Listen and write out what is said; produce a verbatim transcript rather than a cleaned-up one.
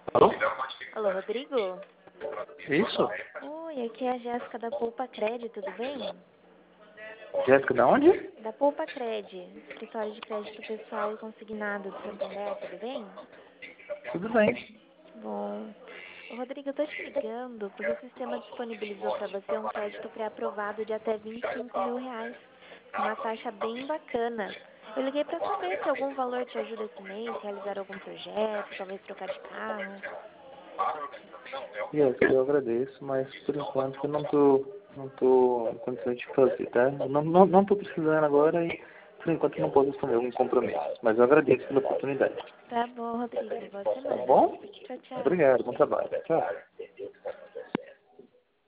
Alô? Alô, Rodrigo? Isso? Oi, aqui é a Jéssica da Poupa Cred, tudo bem? Jéssica, da onde? Da Poupa Cred, escritório de crédito pessoal e consignado do Santander, tudo bem? Tudo bem. Bom. Ô, Rodrigo, eu tô te ligando porque o sistema disponibilizou para você um crédito pré-aprovado de até vinte e cinco mil reais, com uma taxa bem bacana. Eu liguei para saber se algum valor te ajuda esse mês, realizar algum projeto, talvez trocar de carro. Jéssica, eu agradeço, mas por enquanto eu não tô, não tô em condições de fazer, tá? Eu não, não, não tô precisando agora e por enquanto eu não posso assumir algum compromisso. Mas eu agradeço pela oportunidade. Tá bom, Rodrigo. Boa Tá semana. bom? Tchau, tchau. Obrigado, bom trabalho. Tchau.